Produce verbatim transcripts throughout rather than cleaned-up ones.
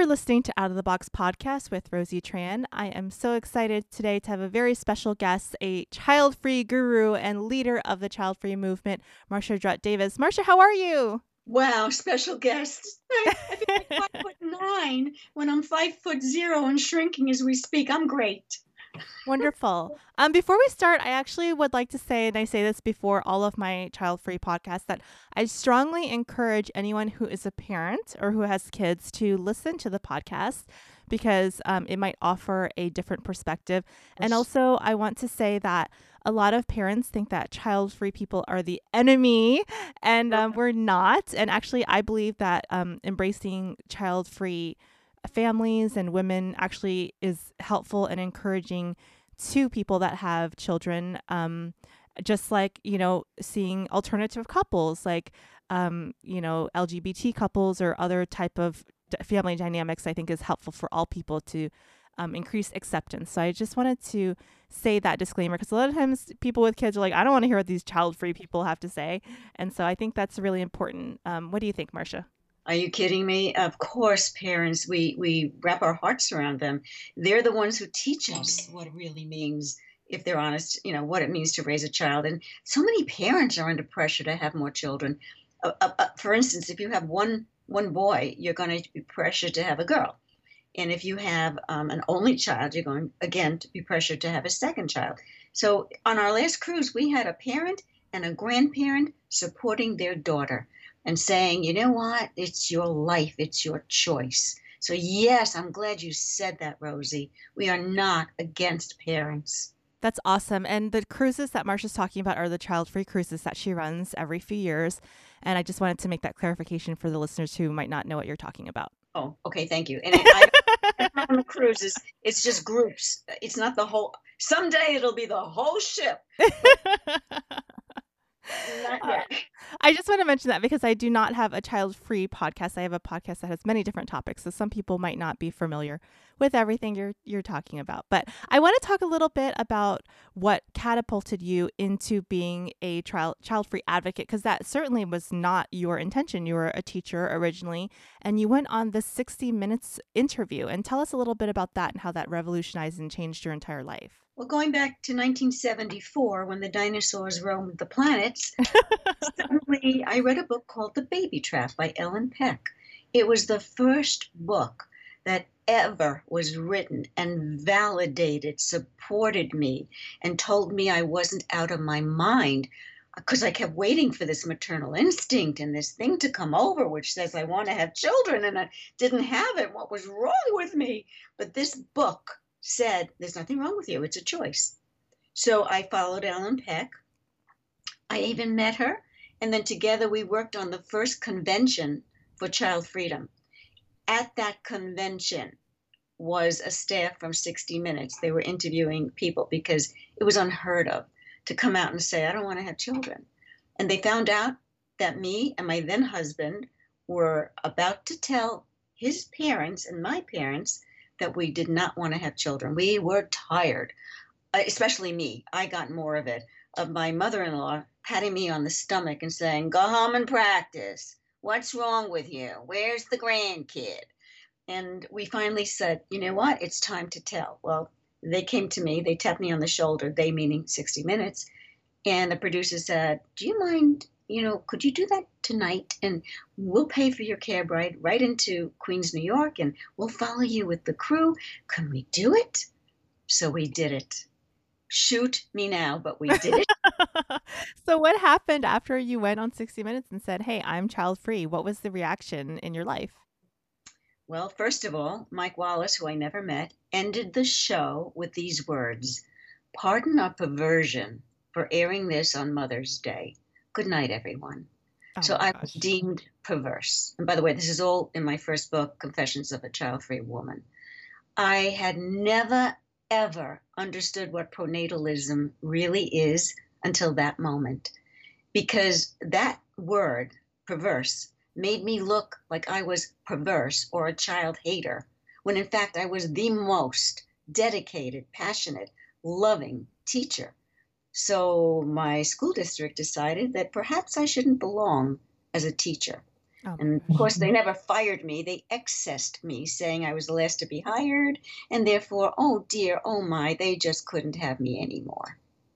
listening to Out of the Box podcast with Rosie Tran. I am so excited today to have a very special guest, a child-free guru and leader of the child-free movement, Marsha Drutt Davis. Marsha, how are you? Wow, special guest. I, I feel like five foot nine when I'm five foot zero and shrinking as we speak. I'm great. Wonderful. Um, before we start, I actually would like to say, and I say this before all of my child-free podcasts, that I strongly encourage anyone who is a parent or who has kids to listen to the podcast because um, it might offer a different perspective. And also, I want to say that a lot of parents think that child-free people are the enemy, and um, we're not. And actually, I believe that um, embracing child-free families and women actually is helpful and encouraging to people that have children, um, just like, you know, seeing alternative couples like, um, you know, L G B T couples or other type of d- family dynamics, I think is helpful for all people to um, increase acceptance. So I just wanted to say that disclaimer because a lot of times people with kids are like, I don't want to hear what these child-free people have to say. And so I think that's really important. Um, what do you think, Marsha? Are you kidding me? Of course, parents, we, we wrap our hearts around them. They're the ones who teach us what it really means, if they're honest, you know, what it means to raise a child. And so many parents are under pressure to have more children. Uh, uh, uh, for instance, if you have one one boy, you're going to be pressured to have a girl. And if you have um, an only child, you're going, again, to be pressured to have a second child. So on our last cruise, we had a parent and a grandparent supporting their daughter and saying, you know what, it's your life, it's your choice. So yes, I'm glad you said that, Rosie. We are not against parents. That's awesome. And the cruises that Marsha's talking about are the child-free cruises that she runs every few years. And I just wanted to make that clarification for the listeners who might not know what you're talking about. Oh, okay, thank you. And I, I on the cruises, it's just groups. It's not the whole. Someday it'll be the whole ship. Not Uh, yet. I just want to mention that because I do not have a child-free podcast. I have a podcast that has many different topics, so some people might not be familiar with everything you're you're talking about. But I want to talk a little bit about what catapulted you into being a child child-free advocate, because that certainly was not your intention. You were a teacher originally, and you went on the sixty minutes interview. And tell us a little bit about that and how that revolutionized and changed your entire life. Well, going back to nineteen seventy-four, when the dinosaurs roamed the planets, suddenly I read a book called The Baby Trap by Ellen Peck. It was the first book that ever was written and validated, supported me, and told me I wasn't out of my mind, because I kept waiting for this maternal instinct and this thing to come over, which says I want to have children, and I didn't have it. What was wrong with me? But this book said, there's nothing wrong with you. It's a choice. So I followed Ellen Peck. I even met her. And then together we worked on the first convention for child freedom. At that convention was a staff from sixty minutes. They were interviewing people because it was unheard of to come out and say, I don't want to have children. And they found out that me and my then husband were about to tell his parents and my parents that we did not want to have children. We were tired, especially me. I got more of it, of my mother-in-law patting me on the stomach and saying, go home and practice. What's wrong with you? Where's the grandkid? And we finally said, you know what? It's time to tell. Well, they came to me. They tapped me on the shoulder, they meaning sixty minutes. And the producer said, do you mind, you know, could you do that tonight? And we'll pay for your cab ride right into Queens, New York, and we'll follow you with the crew. Can we do it? So we did it. Shoot me now, but we did it. So what happened after you went on sixty minutes and said, hey, I'm child-free? What was the reaction in your life? Well, first of all, Mike Wallace, who I never met, ended the show with these words: pardon our perversion for airing this on Mother's Day. Good night, everyone. Oh So my I was gosh. deemed perverse. And by the way, this is all in my first book, Confessions of a Child-Free Woman. I had never, ever understood what pronatalism really is until that moment, because that word, perverse, made me look like I was perverse or a child hater, when in fact I was the most dedicated, passionate, loving teacher. So my school district decided that perhaps I shouldn't belong as a teacher. Oh my And of gosh. course, they never fired me. They excessed me, saying I was the last to be hired, and therefore, oh dear, oh my, they just couldn't have me anymore.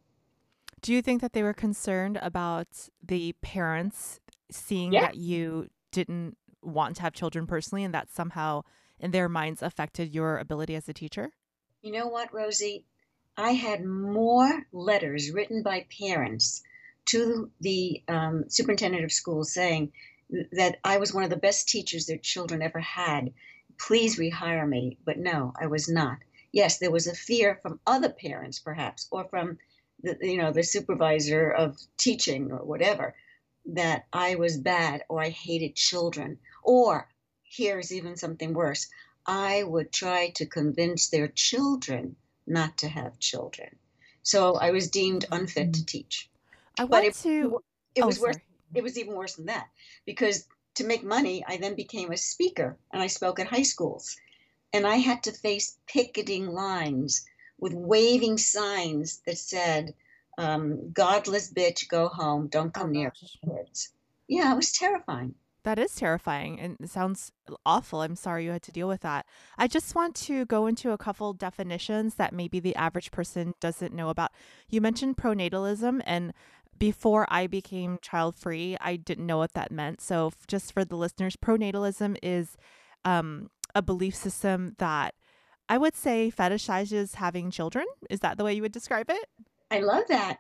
Do you think that they were concerned about the parents seeing Yeah. that you didn't want to have children personally and that somehow in their minds affected your ability as a teacher? You know what, Rosie? I had more letters written by parents to the um, superintendent of schools saying that I was one of the best teachers their children ever had. Please rehire me. But no, I was not. Yes, there was a fear from other parents, perhaps, or from the, you know, the supervisor of teaching or whatever, that I was bad or I hated children. Or here's even something worse. I would try to convince their children not to have children. So I was deemed Mhm. unfit to teach. I But want it to, it oh, was worse. sorry. It was even worse than that because to make money, I then became a speaker and I spoke at high schools. And I had to face picketing lines with waving signs that said, um, "Godless bitch, go home. Don't Oh come near gosh. kids." Yeah, it was terrifying. That is terrifying and it sounds awful. I'm sorry you had to deal with that. I just want to go into a couple definitions that maybe the average person doesn't know about. You mentioned pronatalism, and before I became child free, I didn't know what that meant. So, f- just for the listeners, pronatalism is um, a belief system that I would say fetishizes having children. Is that the way you would describe it? I love that.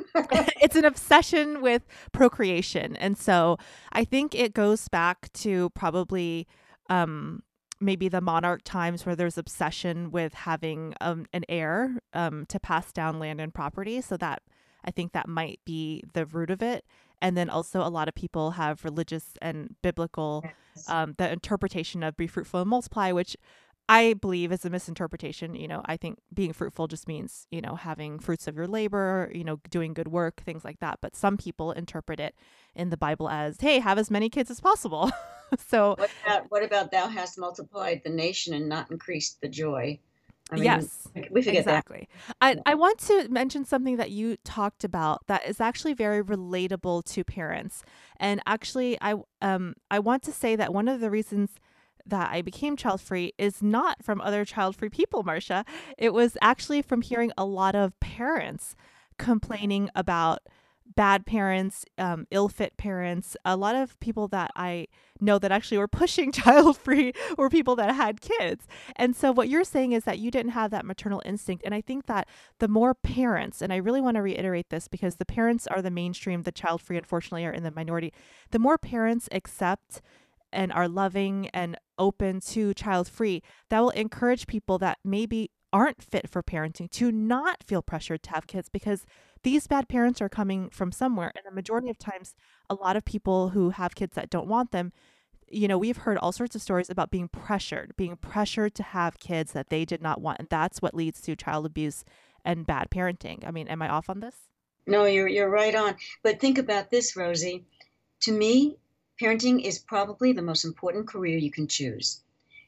It's an obsession with procreation. And so I think it goes back to probably um, maybe the monarch times where there's obsession with having um, an heir um, to pass down land and property. So that I think that might be the root of it. And then also a lot of people have religious and biblical Yes. um, the interpretation of be fruitful and multiply, which I believe is a misinterpretation. You know, I think being fruitful just means, you know, having fruits of your labor, you know, doing good work, things like that. But some people interpret it in the Bible as, hey, have as many kids as possible. So, What about what about thou hast multiplied the nation and not increased the joy? I mean, yes, we forget that. exactly. I, I want to mention something that you talked about that is actually very relatable to parents. And actually, I um I want to say that one of the reasons that I became child free is not from other child free people, Marcia. It was actually from hearing a lot of parents complaining about bad parents, um, ill fit parents. A lot of people that I know that actually were pushing child free were people that had kids. And so what you're saying is that you didn't have that maternal instinct. And I think that the more parents, and I really want to reiterate this because the parents are the mainstream, the child free, unfortunately, are in the minority. The more parents accept and are loving and open to child free, that will encourage people that maybe aren't fit for parenting to not feel pressured to have kids because these bad parents are coming from somewhere. And the majority of times, a lot of people who have kids that don't want them, you know, we've heard all sorts of stories about being pressured, being pressured to have kids that they did not want. And that's what leads to child abuse and bad parenting. I mean, am I off on this? No, you're you're right on. But think about this, Rosie. To me, parenting is probably the most important career you can choose.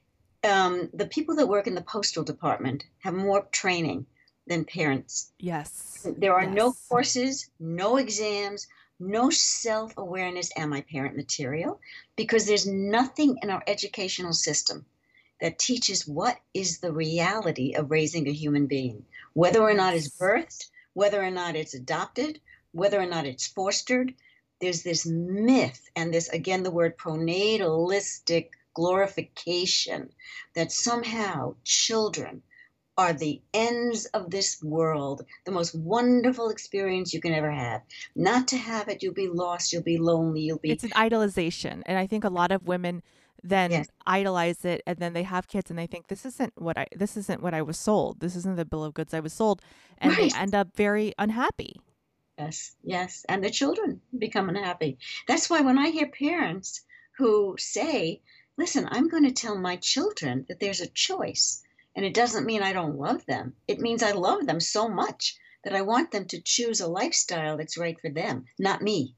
Um, the people that work in the postal department have more training than parents. Yes. There are no Yes. courses, no exams, no self awareness, am I parent material? Because there's nothing in our educational system that teaches what is the reality of raising a human being, whether or not it's Yes. birthed, whether or not it's adopted, whether or not it's fostered. There's this myth, and this, again, the word pronatalistic glorification that somehow children are the ends of this world, the most wonderful experience you can ever have. Not to have it, you'll be lost, you'll be lonely, you'll be, It's an idolization. And I think a lot of women then yes, idolize it and then they have kids and they think this isn't what I this isn't what I was sold. This isn't the bill of goods I was sold. And they right. end up very unhappy. Yes, yes. And the children become unhappy. That's why when I hear parents who say, listen, I'm going to tell my children that there's a choice, and it doesn't mean I don't love them. It means I love them so much that I want them to choose a lifestyle that's right for them, not me.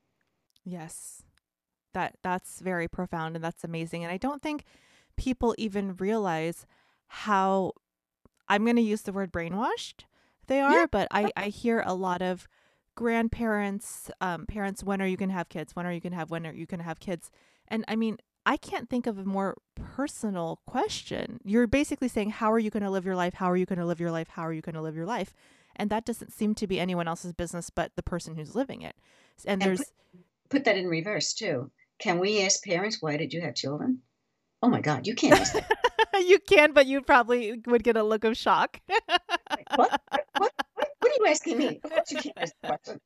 Yes. That that's very profound and that's amazing. And I don't think people even realize how I'm going to use the word brainwashed they Yeah. are, but I I hear a lot of grandparents, um, parents, when are you going to have kids? When are you going to have, when are you going to have kids? And I mean, I can't think of a more personal question. You're basically saying, how are you going to live your life? How are you going to live your life? How are you going to live your life? And that doesn't seem to be anyone else's business but the person who's living it. And And put, there's, put that in reverse too. Can we ask parents, why did you have children? Oh my God, you can't ask that. you can, but you probably would get a look of shock. Like, what? What? What? What what are you asking me? Of course you can't ask the question.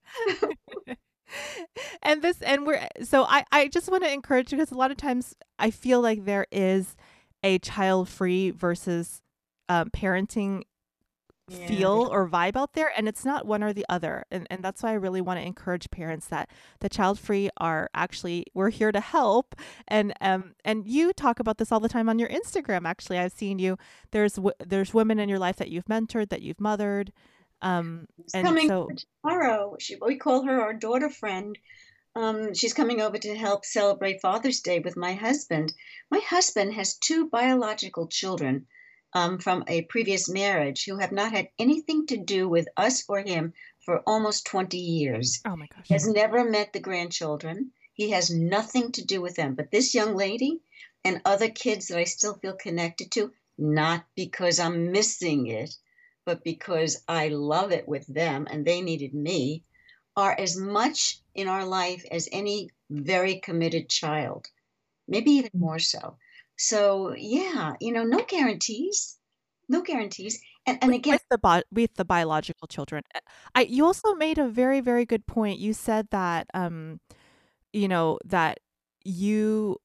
And this, and we're, so I, I just want to encourage, because a lot of times I feel like there is a child free versus um, parenting Yeah. feel or vibe out there, and it's not one or the other. And and that's why I really want to encourage parents that the child free are actually, we're here to help. And um and you talk about this all the time on your Instagram. Actually, I've seen you, there's w- there's women in your life that you've mentored, that you've mothered, um She's and coming so over tomorrow. She, we call her our daughter friend. Um, she's coming over to help celebrate Father's Day with my husband. My husband has two biological children um, from a previous marriage who have not had anything to do with us or him for almost twenty years. oh my gosh. He has never met the grandchildren. He has nothing to do with them. But this young lady and other kids that I still feel connected to, not because I'm missing it, but because I love it with them and they needed me, are as much in our life as any very committed child, maybe even more so. So yeah, you know, no guarantees, no guarantees. And and with, again, with the bi- with the biological children. Uh, I you also made a very very good point. You said that um you know that you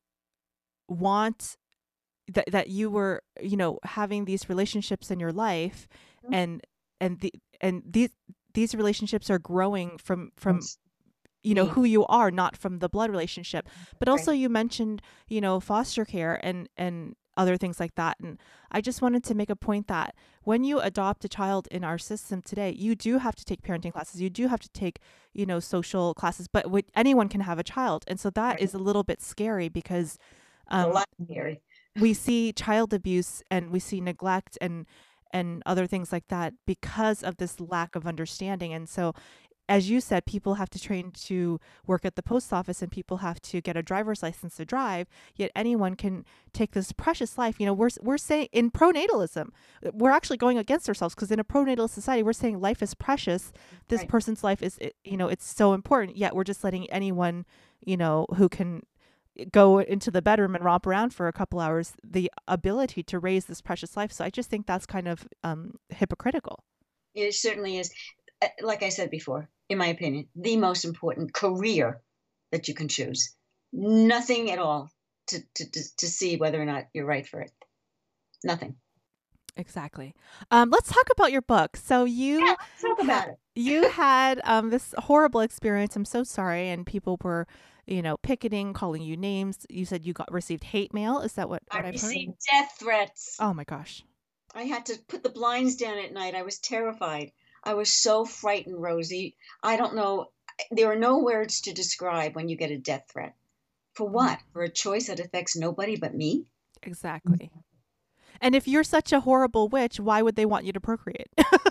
want that that you were, you know, having these relationships in your life, and and the and these these relationships are growing from from that's you know me, who you are, not from the blood relationship. But right? also you mentioned, you know, foster care and and other things like that. And I just wanted to make a point that when you adopt a child in our system today, you do have to take parenting classes, you do have to take, you know, social classes, but wi- anyone can have a child. And so that Right. is a little bit scary because It's a um lot scary. we see child abuse and we see neglect and and other things like that because of this lack of understanding. And so, as you said, people have to train to work at the post office and people have to get a driver's license to drive, yet anyone can take this precious life. You know, we're we're saying in pronatalism, we're actually going against ourselves, because in a pronatal society, we're saying life is precious. This Right. person's life is, it- you know, it's so important, yet we're just letting anyone, you know, who can go into the bedroom and romp around for a couple hours the ability to raise this precious life. So I just think that's kind of um, hypocritical. It certainly is. Uh, Like I said before, in my opinion, the most important career that you can choose. Nothing at all to, to, to, to see whether or not you're right for it. Nothing. Exactly. Um, let's talk about your book. So Yeah, you let's talk had about it. you had um, this horrible experience. I'm so sorry, and people were, you know, picketing, calling you names. You said you got received hate mail. Is that what I what I've heard? received death threats. Oh my gosh. I had to put the blinds down at night. I was terrified. I was so frightened, Rosie. I don't know. There are no words to describe when you get a death threat. For Mm, what? For a choice that affects nobody but me? exactly. And if you're such a horrible witch, why would they want you to procreate?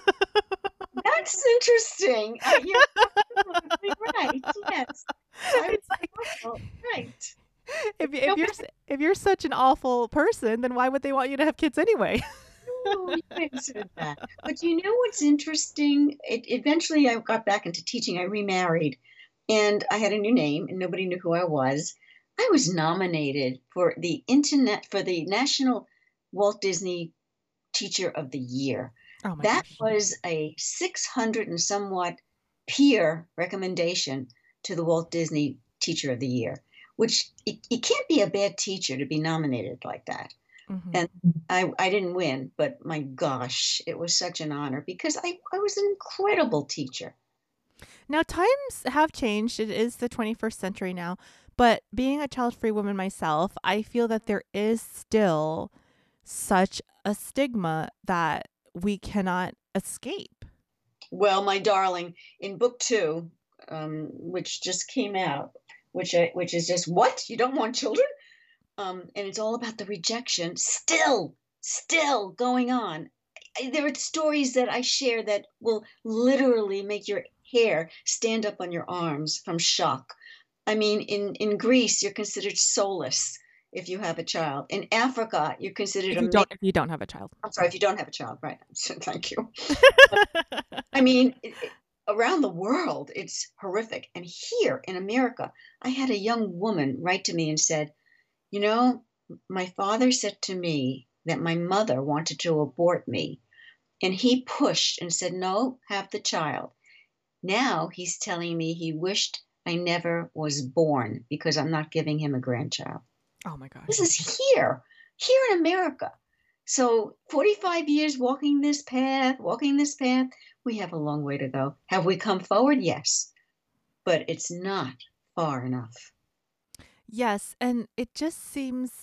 That's interesting. Uh, you're absolutely right. Yes. I It's like, was right. if you- if you're Nobody s- if you're such an awful person, then why would they want you to have kids anyway? knew you answered that. But you know what's interesting? It, eventually, I got back into teaching. I remarried, and I had a new name, and nobody knew who I was. I was nominated for the internet for the National Walt Disney Teacher of the Year. Oh my That gosh. was a six hundred and somewhat peer recommendation to the Walt Disney Teacher of the Year, which it, it can't be a bad teacher to be nominated like that. Hmm. And I, I didn't win, but my gosh, it was such an honor because I, I was an incredible teacher. Now, times have changed. It is the twenty-first century now. But being a child free woman myself, I feel that there is still such a stigma that we cannot escape. Well, my darling, in book two, um, which just came out, which I, which is just what you don't want children, um, and it's all about the rejection still, still going on. There are stories that I share that will literally make your hair stand up on your arms from shock. I mean, in, in Greece, you're considered soulless if you have a child. In Africa, you're considered If a you man. don't if you don't have a child. I'm sorry, if you don't have a child, right? Thank you. I mean, it, it, around the world, it's horrific. And here in America, I had a young woman write to me and said, you know, my father said to me that my mother wanted to abort me. And he pushed and said, no, have the child. Now he's telling me he wished I never was born because I'm not giving him a grandchild. Oh my gosh. This is here, here in America. So forty-five years walking this path, walking this path, we have a long way to go. Have we come forward? Yes, but it's not far enough. Yes, and it just seems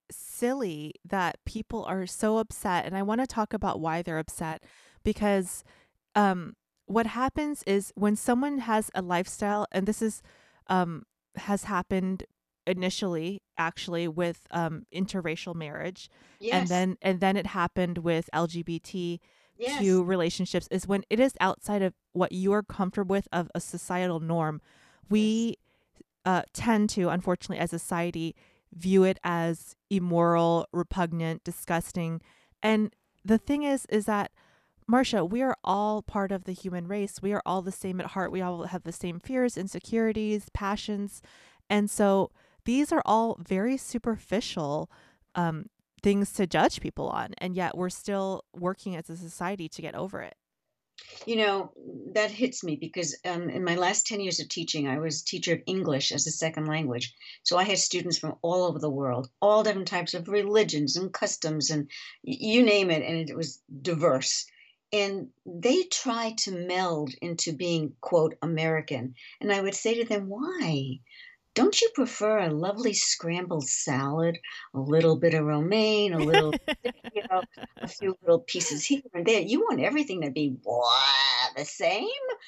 silly that people are so upset, and I want to talk about why they're upset because um what happens is when someone has a lifestyle, and this is um has happened initially actually with um interracial marriage, and Yes, then and then it happened with L G B T Q yes, relationships, is when it is outside of what you are comfortable with of a societal norm. yes. We uh, tend to, unfortunately, as a society, view it as immoral, repugnant, disgusting. And the thing is, is that, Marcia, we are all part of the human race. We are all the same at heart. We all have the same fears, insecurities, passions. And so these are all very superficial um, things to judge people on. And yet we're still working as a society to get over it. You know, that hits me because um, in my last ten years of teaching, I was a teacher of English as a second language. So I had students from all over the world, all different types of religions and customs and y- you name it, and it was diverse. And they tried to meld into being, quote, American. And I would say to them, why? Don't you prefer a lovely scrambled salad, a little bit of romaine, a little, you know, a few little pieces here and there? You want everything to be what, the same?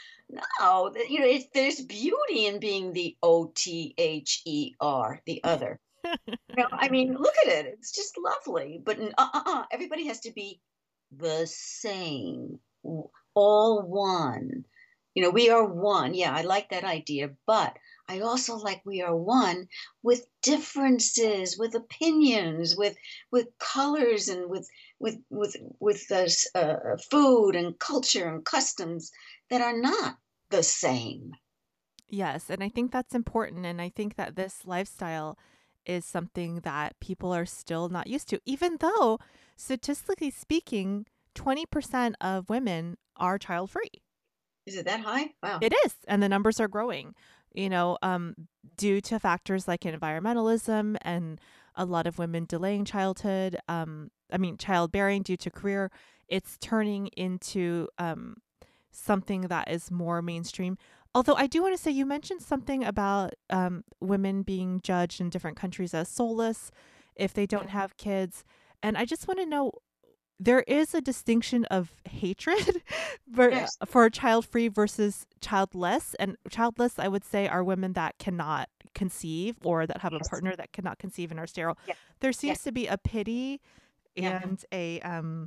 No, th- you know, it's, there's beauty in being the O T H E R, the other. You know, I mean, look at it. It's just lovely. But uh, uh, uh, everybody has to be the same, w- all one. You know, we are one. Yeah, I like that idea. But I also like we are one with differences, with opinions, with with colors, and with with with with this, uh, food and culture and customs that are not the same. Yes, and I think that's important. And I think that this lifestyle is something that people are still not used to, even though statistically speaking, twenty percent of women are child free. Is it that high? Wow. It is. And the numbers are growing, you know, um, due to factors like environmentalism and a lot of women delaying childhood. Um, I mean, childbearing due to career. It's turning into um, something that is more mainstream. Although I do want to say, you mentioned something about um, women being judged in different countries as soulless if they don't have kids. And I just want to know, there is a distinction of hatred for, Yes. for child free versus childless. And childless, I would say, are women that cannot conceive or that have a Yes. partner that cannot conceive and are sterile. Yeah. There Yeah. seems to be a pity Yeah. and a um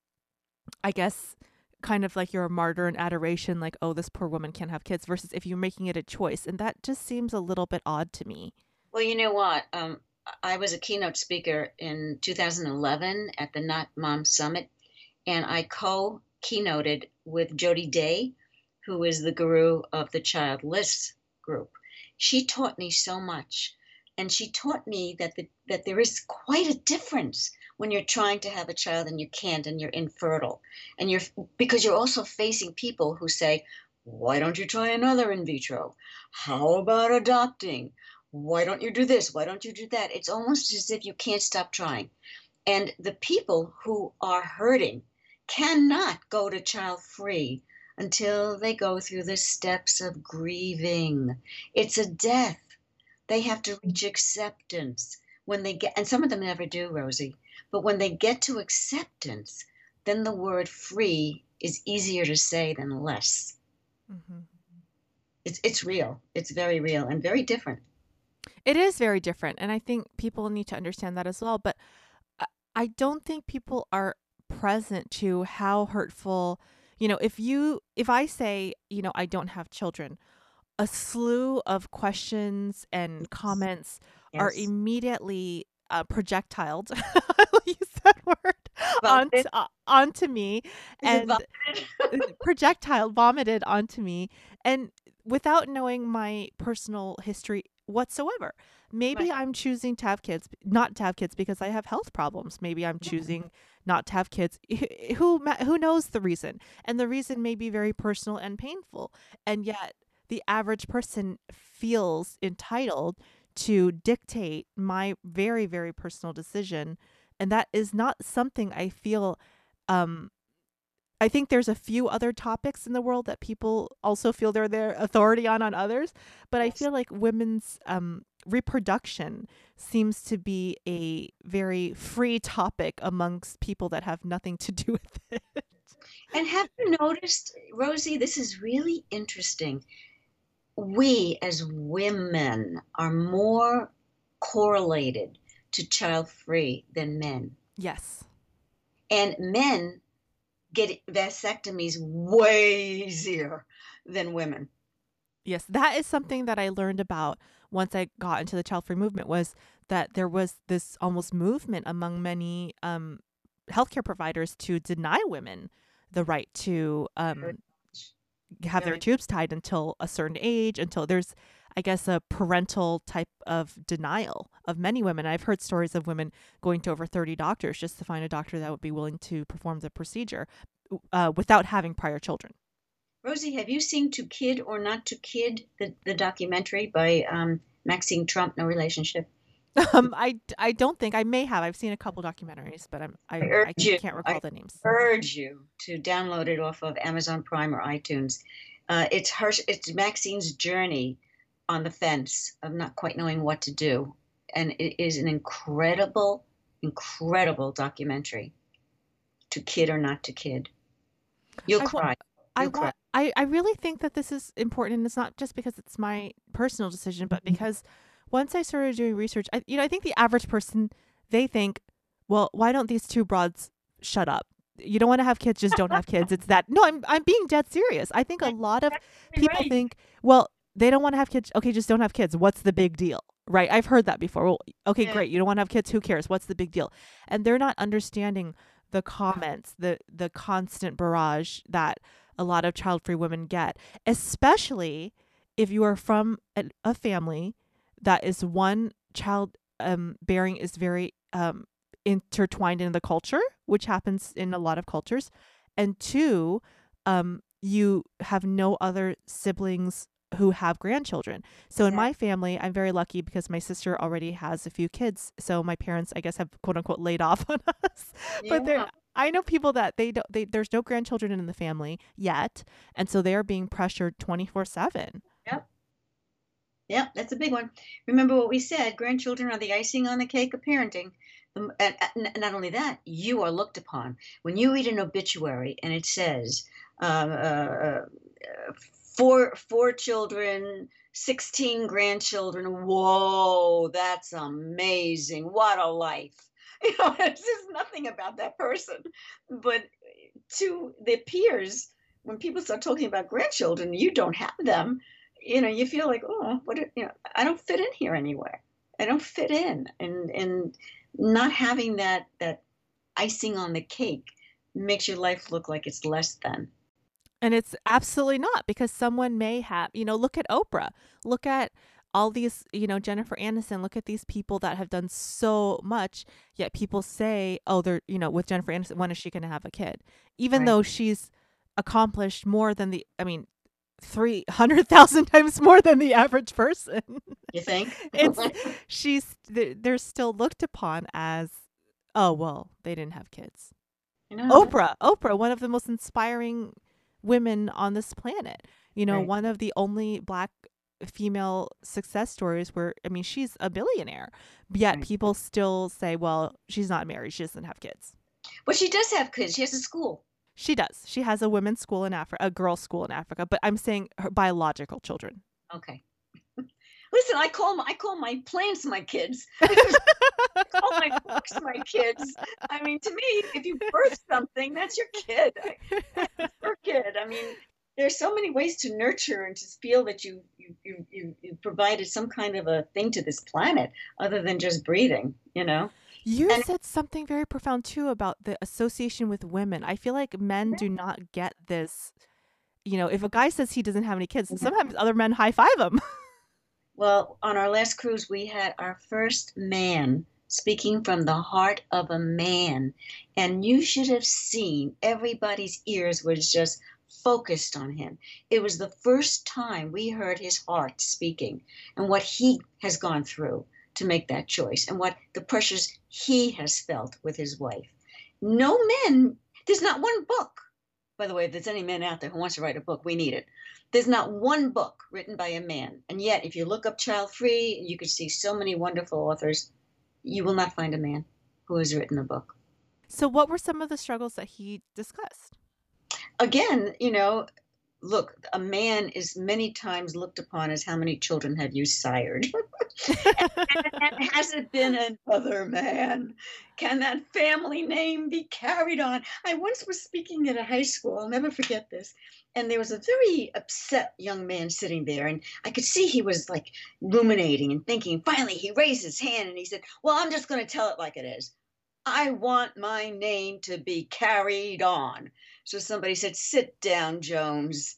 I guess kind of like you're a martyr and adoration, like, oh, this poor woman can't have kids, versus if you're making it a choice. And that just seems a little bit odd to me. Well, you know what? Um, I was a keynote speaker in two thousand eleven at the Not Mom Summit, and I co keynoted with Jody Day, who is the guru of the Childless group. She taught me so much, and she taught me that the, that there is quite a difference when you're trying to have a child and you can't and you're infertile, and you're because you're also facing people who say, "Why don't you try another in vitro? How about adopting? Why don't you do this? Why don't you do that?" It's almost as if you can't stop trying. And the people who are hurting cannot go to child free until they go through the steps of grieving. It's a death. They have to reach acceptance when they get, and some of them never do, Rosie, but when they get to acceptance, then the word free is easier to say than less. Mm-hmm. It's, it's real. It's very real and very different. It is very different. And I think people need to understand that as well. But I- I don't think people are present to how hurtful You know, if you, if I say, you know, I don't have children, a slew of questions and Yes. comments are Yes. immediately uh, projectiled. I will use that word onto Vomited. uh, onto me, Is it and vomited? uh, projectile vomited onto me, and without knowing my personal history whatsoever. Maybe Right. I'm choosing to have kids, not to have kids because I have health problems. Maybe I'm choosing not to have kids. Wh- Who ma- who knows the reason? And the reason may be very personal and painful. And yet the average person feels entitled to dictate my very, very personal decision. And that is not something I feel um I think there's a few other topics in the world that people also feel they're their authority on on others, but I Yes. feel like women's um, reproduction seems to be a very free topic amongst people that have nothing to do with it. And have you noticed, Rosie, this is really interesting. We as women are more correlated to child free than men. Yes. And men get vasectomies way easier than women. Yes, that is something that I learned about once I got into the child free movement was that there was this almost movement among many um, healthcare providers to deny women the right to um, have their Very. tubes tied until a certain age, until there's, I guess, a parental type of denial of many women. I've heard stories of women going to over thirty doctors just to find a doctor that would be willing to perform the procedure uh, without having prior children. Rosie, have you seen To Kid or Not to Kid, the, the documentary by um, Maxine Trump, No Relationship? Um, I, I don't think I may have. I've seen a couple documentaries, but I'm I I urge I you, can't I recall the names. urge you to download it off of Amazon Prime or iTunes. Uh, it's her, it's Maxine's journey on the fence of not quite knowing what to do, and it is an incredible, incredible documentary. To Kid or Not to Kid, you'll I want cry, I you'll cry. want I I really think that this is important, and it's not just because it's my personal decision, but because once I started doing research, I you know I think the average person, they think, well, why don't these two broads shut up? You don't want to have kids, just don't have kids. It's that. No, I'm I'm being dead serious. I think a lot of Exactly people right. think, well, they don't want to have kids. Okay, just don't have kids. What's the big deal? Right? I've heard that before. Well, okay, Yeah. great. You don't want to have kids. Who cares? What's the big deal? And they're not understanding the comments, the the constant barrage that a lot of child-free women get, especially if you are from a, a family that is one child um, bearing is very um, intertwined in the culture, which happens in a lot of cultures, and two, um, you have no other siblings who have grandchildren. So in Exactly. my family, I'm very lucky because my sister already has a few kids. So my parents, I guess, have quote unquote laid off on us. But there, Yeah. I know people that they don't. They, there's no grandchildren in the family yet, and so they are being pressured twenty four seven. Yep. Yep. That's a big one. Remember what we said: grandchildren are the icing on the cake of parenting. Um, And, and not only that, you are looked upon when you read an obituary and it says uh, uh, uh, four four children, sixteen grandchildren. Whoa, that's amazing! What a life! You know, it's just nothing about that person, but to the peers, when people start talking about grandchildren, you don't have them, you know, you feel like, oh, what, you know, I don't fit in here anywhere. I don't fit in, and and not having that that icing on the cake makes your life look like it's less than. And it's absolutely not because someone may have, you know, look at Oprah. Look at all these, you know, Jennifer Aniston. Look at these people that have done so much, yet people say, oh, they're, you know, with Jennifer Aniston, when is she going to have a kid? Even Right? though she's accomplished more than the, I mean, three hundred thousand times more than the average person. You think? It's, she's, they're they're still looked upon as, oh, well, they didn't have kids. You know, Oprah, Oprah, one of the most inspiring women on this planet. You know, right? one of the only black female success stories where, I mean, she's a billionaire, yet Right. people still say, well, she's not married. She doesn't have kids. But she does have kids. She has a school. She does. She has a women's school in Africa, a girls' school in Africa, but I'm saying her biological children. Okay. Listen, I call my, I call my plants my kids. I call my books my kids. I mean, to me, if you birth something, that's your kid. I, that's your kid. I mean, there's so many ways to nurture and to feel that you you you you, you provided some kind of a thing to this planet other than just breathing, you know. You And said something very profound too about the association with women. I feel like men do not get this. You know, if a guy says he doesn't have any kids, sometimes other men high five him. well, on our last cruise, we had our first man speaking from the heart of a man. And you should have seen everybody's ears was just focused on him. It was the first time we heard his heart speaking and what he has gone through to make that choice and what the pressures he has felt with his wife. No men, there's not one book. By the way, if there's any man out there who wants to write a book, we need it. There's not one book written by a man. And yet, if you look up child free, you can see so many wonderful authors. You will not find a man who has written a book. So what were some of the struggles that he discussed? Again, you know, look, a man is many times looked upon as how many children have you sired? and, and, and has it been another man? Can that family name be carried on? I once was speaking at a high school, I'll never forget this, and there was a very upset young man sitting there, and I could see he was like ruminating and thinking. Finally, he raised his hand and he said, well, I'm just going to tell it like it is. I want my name to be carried on. So somebody said, sit down, Jones.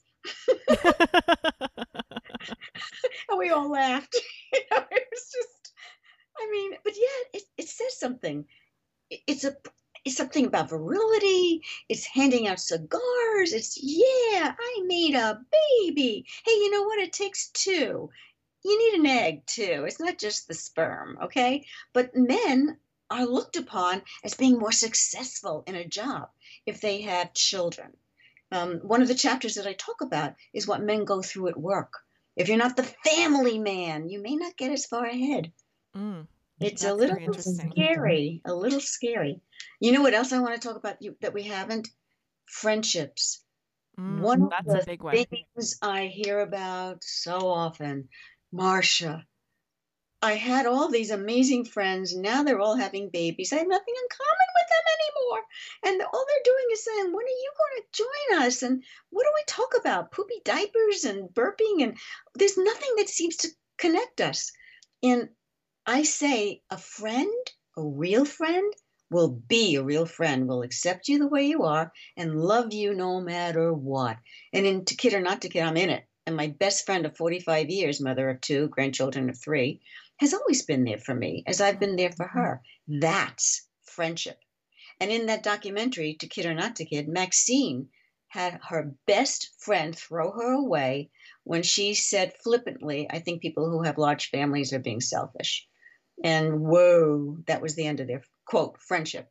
And we all laughed. You know, it was just, I mean, but yet it, it says something. It, it's a it's something about virility. It's handing out cigars. It's, yeah, I made a baby. Hey, you know what? It takes two. You need an egg too. It's not just the sperm, okay? But men are looked upon as being more successful in a job if they have children. Um, one of the chapters that I talk about is what men go through at work. If you're not the family man, you may not get as far ahead. Mm, it's that's a little very interesting. scary, a little scary. You know what else I want to talk about you, that we haven't? Friendships. Mm, One of that's a the big one. things I hear about so often, Marcia, I had all these amazing friends. Now they're all having babies. I have nothing in common with them anymore. And all they're doing is saying, when are you going to join us? And what do we talk about? Poopy diapers and burping. And there's nothing that seems to connect us. And I say a friend, a real friend, will be a real friend, will accept you the way you are and love you no matter what. And in To Kid or Not to Kid, I'm in it. And my best friend of forty-five years, mother of two, grandchildren of three, has always been there for me as I've been there for her. That's friendship. And in that documentary, To Kid or Not to Kid, Maxine had her best friend throw her away when she said flippantly, I think people who have large families are being selfish. And whoa, that was the end of their, quote, friendship.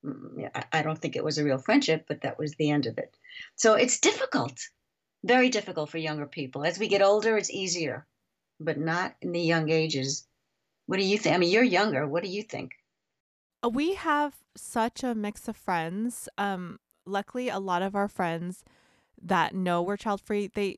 I don't think it was a real friendship, but that was the end of it. So it's difficult, very difficult for younger people. As we get older, it's easier, but not in the young ages. What do you think? I mean, you're younger. What do you think? We have such a mix of friends. Um, luckily, a lot of our friends that know we're child free, they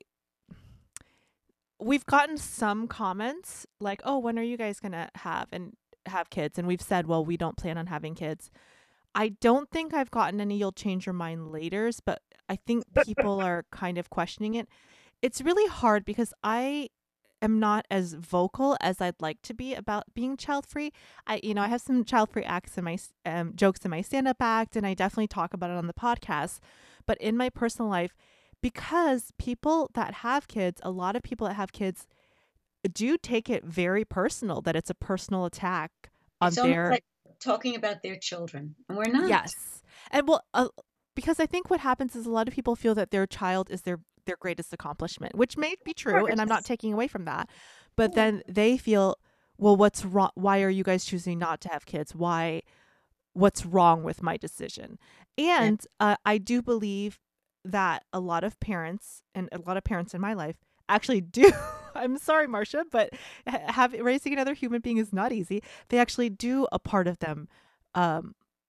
we've gotten some comments like, "Oh, when are you guys gonna have and have kids?" And we've said, "Well, we don't plan on having kids." I don't think I've gotten any "you'll change your mind later's," but I think people are kind of questioning it. It's really hard because I am not as vocal as I'd like to be about being child free. I, you know, I have some child free acts in my um, jokes in my stand up act, and I definitely talk about it on the podcast. But in my personal life, because people that have kids, a lot of people that have kids do take it very personal, that it's a personal attack on It's almost their like talking about their children, and we're not. yes. And well, uh, because I think what happens is a lot of people feel that their child is their their greatest accomplishment, which may be true, and I'm not taking away from that. But then they feel, well, what's wrong? Why are you guys choosing not to have kids? Why? What's wrong with my decision? And uh, I do believe that a lot of parents and a lot of parents in my life actually do. I'm sorry, Marcia, but have raising another human being is not easy. They actually do a part of them um,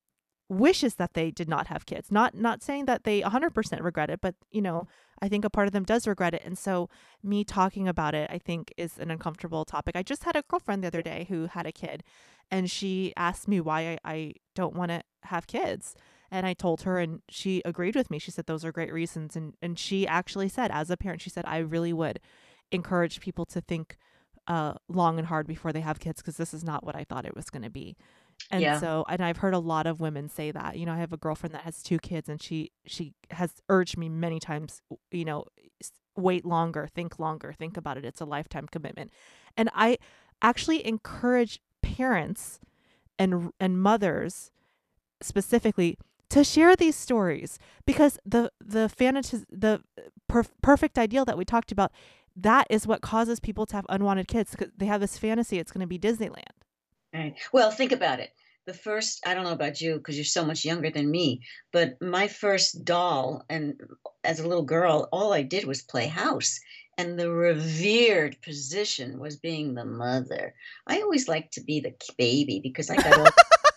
wishes that they did not have kids. Not not saying that they one hundred percent regret it, but you know, I think a part of them does regret it. And so me talking about it, I think, is an uncomfortable topic. I just had a girlfriend the other day who had a kid, and she asked me why I, I don't want to have kids. And I told her, and she agreed with me. She said those are great reasons. And and she actually said, as a parent, she said, I really would encourage people to think uh, long and hard before they have kids, because this is not what I thought it was going to be. And Yeah. so, and I've heard a lot of women say that. You know, I have a girlfriend that has two kids, and she she has urged me many times, you know, s- wait longer, think longer, think about it. It's a lifetime commitment. And I actually encourage parents and and mothers specifically to share these stories, because the the fantasy, the perf- perfect ideal that we talked about, that is what causes people to have unwanted kids, because they have this fantasy it's going to be Disneyland. Right. Well, think about it. The first, I don't know about you because you're so much younger than me, but my first doll, and as a little girl, all I did was play house. And the revered position was being the mother. I always liked to be the k- baby because I got all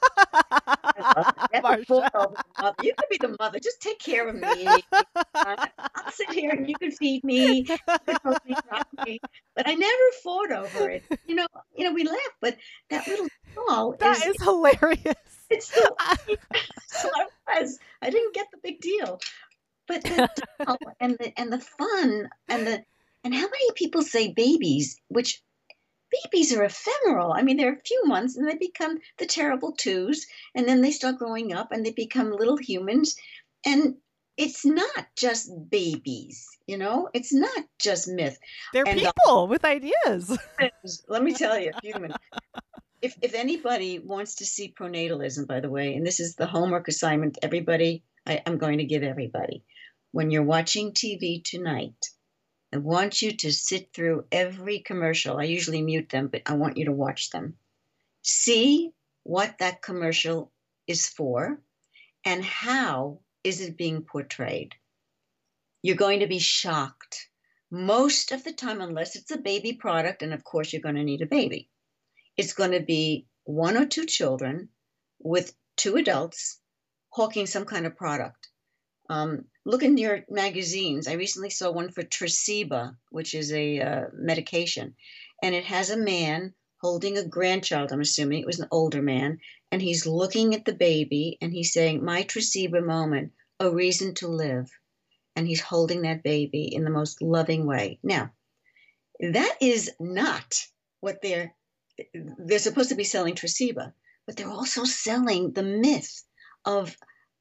I love it. Never Marsha. fought over the mother. You could be the mother. Just take care of me. Uh, I'll sit here and you can feed me. You can hold me, rock me. But I never fought over it. You know, you know, we laugh, but that little doll That is is hilarious. it's the so I was. I didn't get the big deal. But the doll and the and the fun and the and how many people say babies, which babies are ephemeral. I mean, they're a few months and they become the terrible twos, and then they start growing up and they become little humans. And it's not just babies, you know, it's not just myth. They're And the people with ideas. humans, let me tell you, human. If, if anybody wants to see pronatalism, by the way, and this is the homework assignment, everybody, I, I'm going to give everybody. When you're watching T V tonight, I want you to sit through every commercial. I usually mute them, but I want you to watch them. See what that commercial is for and how is it being portrayed. You're going to be shocked. Most of the time, unless it's a baby product, and of course you're going to need a baby, it's going to be one or two children with two adults hawking some kind of product. Um, look in your magazines. I recently saw one for Tresiba, which is a uh, medication, and it has a man holding a grandchild. I'm assuming it was an older man, and he's looking at the baby and he's saying, "My Tresiba moment, a reason to live," and he's holding that baby in the most loving way. Now, that is not what they're they're supposed to be selling Tresiba, but they're also selling the myth of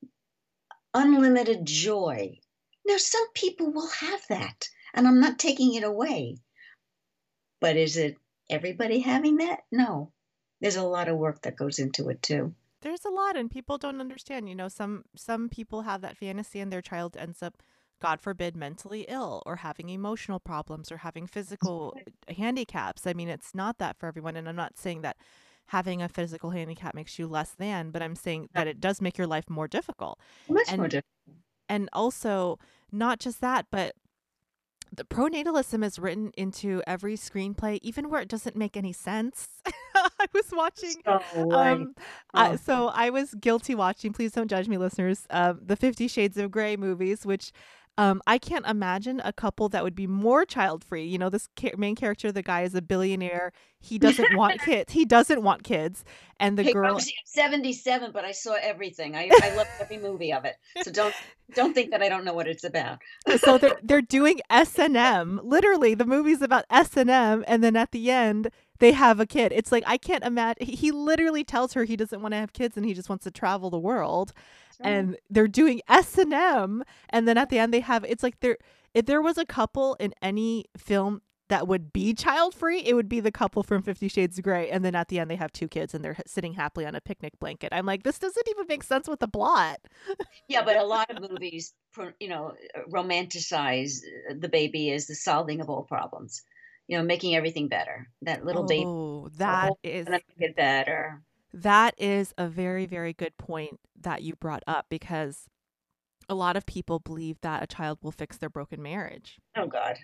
unlimited joy. Now, some people will have that, and I'm not taking it away. But is it everybody having that? No. There's a lot of work that goes into it, too. There's a lot, and people don't understand. You know, some some people have that fantasy, and their child ends up, God forbid, mentally ill, or having emotional problems, or having physical handicaps. I mean, it's not that for everyone. And I'm not saying that having a physical handicap makes you less than, but I'm saying No, that it does make your life more difficult. much more And difficult. and also, not just that, but the pronatalism is written into every screenplay, even where it doesn't make any sense. I was watching, So right. um, I, Oh, so I was guilty watching. Please don't judge me, listeners. Um, the Fifty Shades of Grey movies, which um, I can't imagine a couple that would be more child free. You know, this ca- main character, the guy is a billionaire. He doesn't want kids. He doesn't want kids, and the hey, girl. Rosie, I'm seventy-seven, but I saw everything. I I love every movie of it. So don't don't think that I don't know what it's about. So they're they're doing S and M. Literally, the movie's about S and M, and then at the end they have a kid. It's like, I can't imagine. He he literally tells her he doesn't want to have kids and he just wants to travel the world. That's right. And they're doing S and M, and then at the end they have, it's like, there if there was a couple in any film that would be child free, it would be the couple from Fifty Shades of Grey. And then at the end they have two kids and they're h- sitting happily on a picnic blanket. I'm like, this doesn't even make sense with the plot. Yeah, but a lot of movies, pro- you know, romanticize uh, the baby as the solving of all problems. You know, making everything better. That little baby, Oh, oh, that it's is gonna make it better. that is a very, very good point that you brought up, because a lot of people believe that a child will fix their broken marriage. Oh God.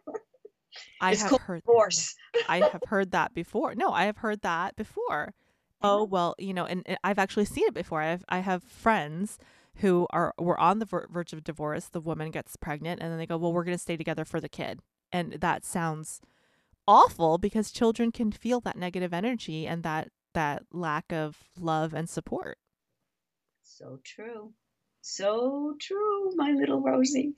I It's have called heard divorce. I have heard that before. No, I have heard that before. Oh, well, you know, and, and I've actually seen it before. I have I have friends who are were on the ver- verge of divorce. The woman gets pregnant and then they go, "Well, we're going to stay together for the kid." And that sounds awful because children can feel that negative energy and that that lack of love and support. So true. So true, my little Rosie.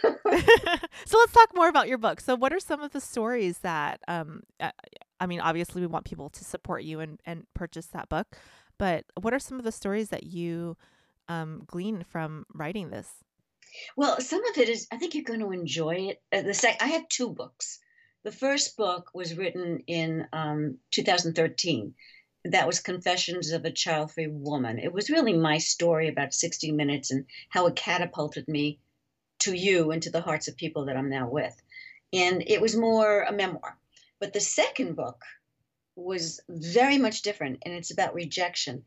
So let's talk more about your book. So what are some of the stories that um uh, I mean, obviously we want people to support you and and purchase that book, but what are some of the stories that you um gleaned from writing this? Well, some of it is, I think you're going to enjoy it. Uh, the sec- I had two books. The first book was written in um, two thousand thirteen. That was Confessions of a Child Free Woman. It was really my story about sixty minutes and how it catapulted me to you and to the hearts of people that I'm now with. And it was more a memoir. But the second book was very much different, and it's about rejection.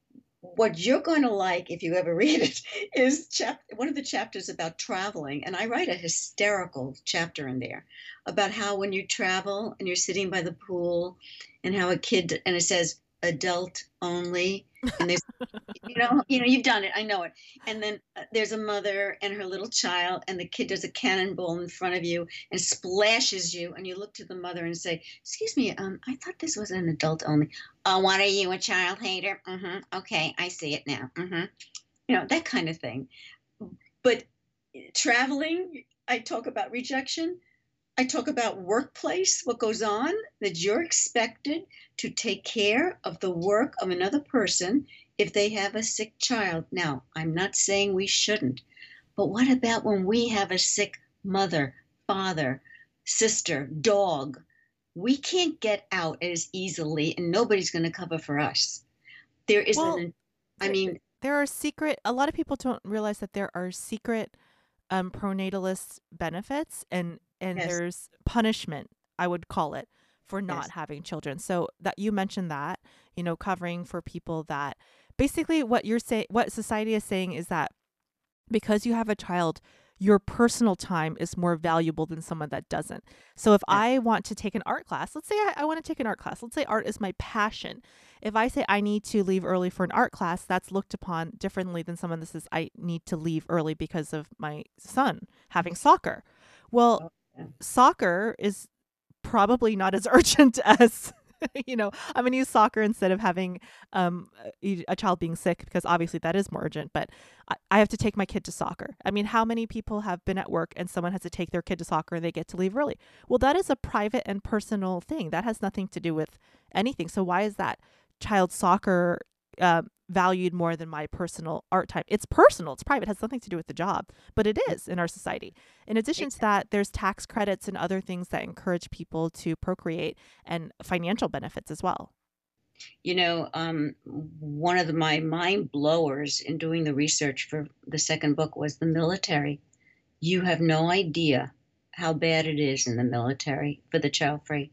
What you're going to like if you ever read it is chap- one of the chapters about traveling. And I write a hysterical chapter in there about how when you travel and you're sitting by the pool and how a kid, and it says adult only, and there's you know, you know, you've done it. I know it. And then uh, there's a mother and her little child, and the kid does a cannonball in front of you and splashes you, and you look to the mother and say, "Excuse me, um, I thought this was an adult only." Oh, what are you, a child hater? Mm-hmm. Okay, I see it now. Mm-hmm. You know, that kind of thing. But traveling, I talk about rejection. I talk about workplace, what goes on, that you're expected to take care of the work of another person if they have a sick child. Now, I'm not saying we shouldn't, but what about when we have a sick mother, father, sister, dog? We can't get out as easily, and nobody's going to cover for us. There Well, isn't, I there mean, there are secret a lot of people don't realize that there are secret um pronatalist benefits and and yes, there's punishment, I would call it, for not yes, having children. So that you mentioned that, you know, covering for people that basically what you're saying what society is saying is that because you have a child, your personal time is more valuable than someone that doesn't. So if yes, I want to take an art class, let's say I, I want to take an art class, let's say art is my passion. If I say I need to leave early for an art class, that's looked upon differently than someone that says I need to leave early because of my son having soccer. Well, oh, yeah, soccer is probably not as urgent as you know I'm going to use soccer instead of having um a, a child being sick because obviously that is more urgent, but I, I have to take my kid to soccer. I mean, how many people have been at work and someone has to take their kid to soccer and they get to leave early? Well, that is a private and personal thing that has nothing to do with anything. So why is that child soccer uh, valued more than my personal art time? It's personal, it's private, it has nothing to do with the job, but it is in our society. In addition to that, there's tax credits and other things that encourage people to procreate and financial benefits as well. You know, um, one of the, my mind blowers in doing the research for the second book was the military. You have no idea how bad it is in the military for the child free.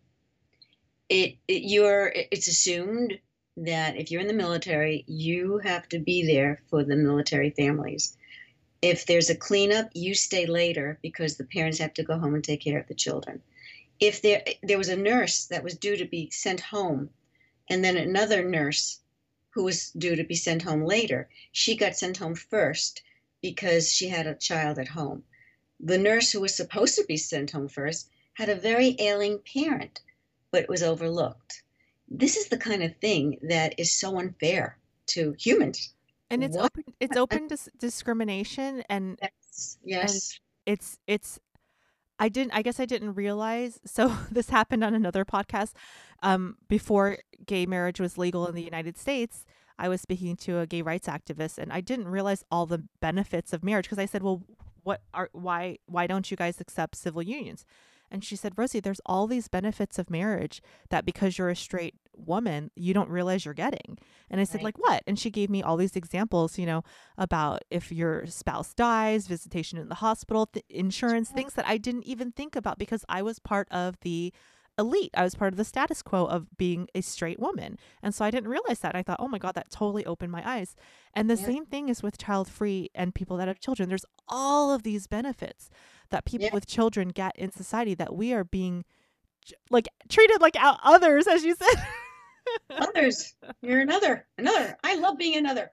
It, it you're it's assumed that if you're in the military, you have to be there for the military families. If there's a cleanup, you stay later because the parents have to go home and take care of the children. If there there was a nurse that was due to be sent home and then another nurse who was due to be sent home later. She got sent home first because she had a child at home. The nurse who was supposed to be sent home first had a very ailing parent, but it was overlooked. This is the kind of thing that is so unfair to humans. And it's What? open it's open dis- discrimination and Yes, and yes, it's it's I didn't I guess I didn't realize. So this happened on another podcast. Um before gay marriage was legal in the United States, I was speaking to a gay rights activist and I didn't realize all the benefits of marriage because I said, "Well, what are why why don't you guys accept civil unions?" And she said, "Rosie, there's all these benefits of marriage that because you're a straight woman, you don't realize you're getting." And I said, right. "Like what?" And she gave me all these examples, you know, about if your spouse dies, visitation in the hospital, th- insurance, things that I didn't even think about because I was part of the elite. I was part of the status quo of being a straight woman. And so I didn't realize that. I thought, oh my God, that totally opened my eyes. And the Yeah, same thing is with child free and people that have children. There's all of these benefits that people yeah, with children get in society that we are being like treated like others, as you said. Others, you're another, another. I love being another.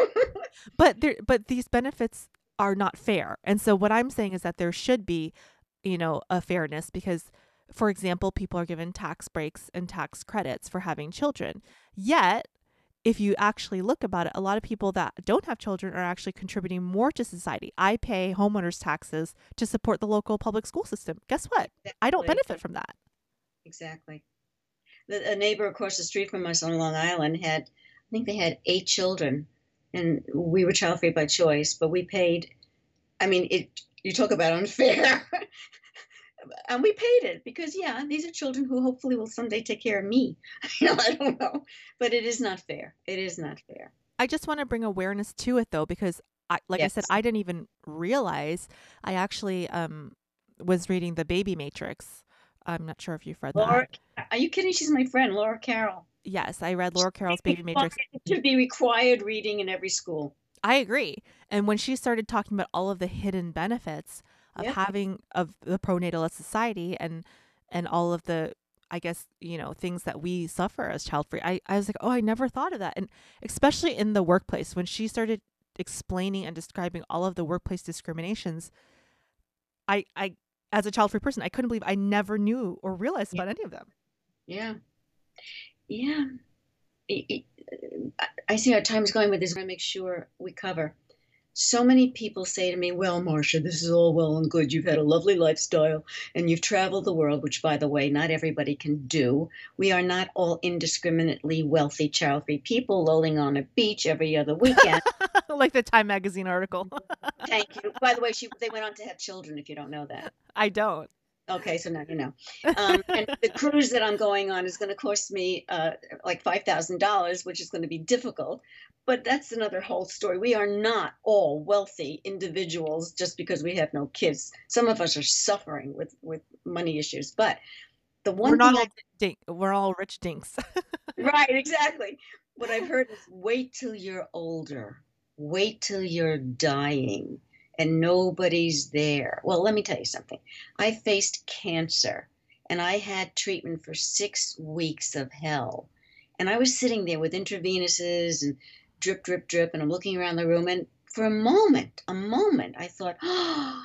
But there, but these benefits are not fair. And so what I'm saying is that there should be, you know, a fairness because, for example, people are given tax breaks and tax credits for having children. Yet, if you actually look about it, a lot of people that don't have children are actually contributing more to society. I pay homeowners taxes to support the local public school system. Guess what? I don't Exactly. benefit from that. Exactly. The, a neighbor across the street from us on Long Island had, I think they had eight children, and we were child free by choice, but we paid. I mean, it. You talk about unfair, and we paid it because yeah, these are children who hopefully will someday take care of me. You know, I don't know, but it is not fair. It is not fair. I just want to bring awareness to it though, because I, like I said, Yes. I didn't even realize. I actually um was reading The Baby Matrix. I'm not sure if you've read that. Laura, are you kidding? She's my friend, Laura Carroll. Yes, I read Laura Carroll's Baby Matrix. It should be required reading in every school. I agree. And when she started talking about all of the hidden benefits of Yep. having of the pronatalist society and and all of the I guess, you know, things that we suffer as child free, I, I was like, oh, I never thought of that. And especially in the workplace, when she started explaining and describing all of the workplace discriminations, I I as a child free person, I couldn't believe I never knew or realized Yeah. about any of them. Yeah. Yeah. It- it- I I see our time's going with this. I want to make sure we cover. So many people say to me, well, Marcia, this is all well and good. You've had a lovely lifestyle and you've traveled the world, which, by the way, not everybody can do. We are not all indiscriminately wealthy, child free people lolling on a beach every other weekend. Like the Time magazine article. Thank you. By the way, she, they went on to have children, if you don't know that. I don't. Okay, so now you know. Um, and the cruise that I'm going on is going to cost me uh, like five thousand dollars, which is going to be difficult. But that's another whole story. We are not all wealthy individuals just because we have no kids. Some of us are suffering with, with money issues. But the We're one not thing all I, dink. We're all rich dinks. right, exactly. What I've heard is wait till you're older, wait till you're dying and nobody's there. Well, let me tell you something. I faced cancer and I had treatment for six weeks of hell. And I was sitting there with intravenous's and drip, drip, drip. And I'm looking around the room. And for a moment, a moment, I thought, oh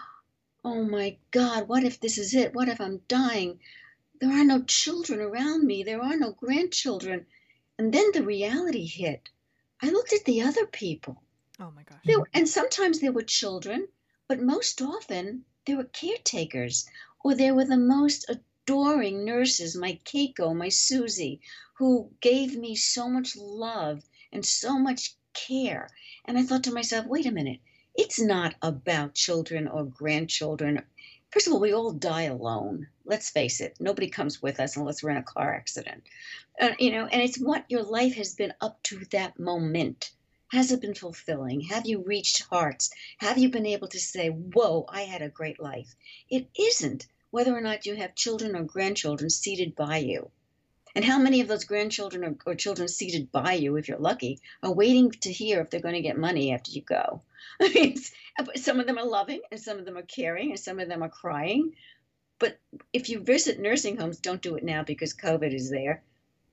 my God, what if this is it? What if I'm dying? There are no children around me. There are no grandchildren. And then the reality hit. I looked at the other people. Oh my gosh. There, and sometimes there were children, but most often there were caretakers, or there were the most adoring nurses, my Keiko, my Susie, who gave me so much love and so much care. And I thought to myself, wait a minute, it's not about children or grandchildren. First of all, we all die alone. Let's face it, nobody comes with us unless we're in a car accident. Uh, you know, and it's what your life has been up to that moment. Has it been fulfilling? Have you reached hearts? Have you been able to say, whoa, I had a great life? It isn't whether or not you have children or grandchildren seated by you. And how many of those grandchildren or, or children seated by you, if you're lucky, are waiting to hear if they're going to get money after you go? I mean, some of them are loving and some of them are caring and some of them are crying. But if you visit nursing homes, don't do it now because COVID is there.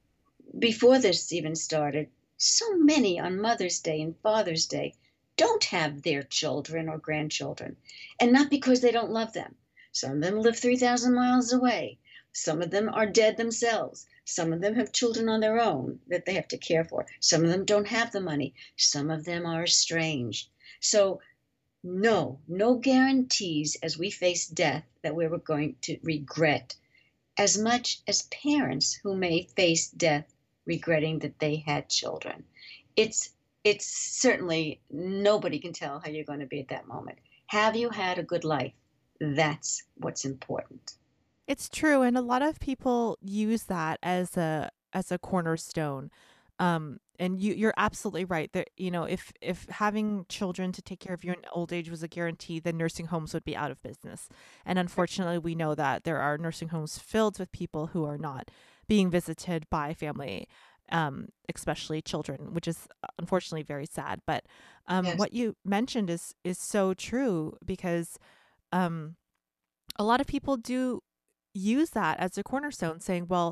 Before this even started, so many on Mother's Day and Father's Day don't have their children or grandchildren. And not because they don't love them. Some of them live three thousand miles away. Some of them are dead themselves. Some of them have children on their own that they have to care for. Some of them don't have the money. Some of them are estranged. So no, no guarantees as we face death that we were going to regret as much as parents who may face death regretting that they had children. It's it's certainly nobody can tell how you're going to be at that moment. Have you had a good life? That's what's important. It's true, and a lot of people use that as a as a cornerstone. Um, and you you're absolutely right. That you know, if if having children to take care of you in old age was a guarantee, then nursing homes would be out of business. And unfortunately, we know that there are nursing homes filled with people who are not being visited by family, um, especially children, which is uh, unfortunately very sad. But um, Yes. what you mentioned is is so true because um, a lot of people do use that as a cornerstone saying, well,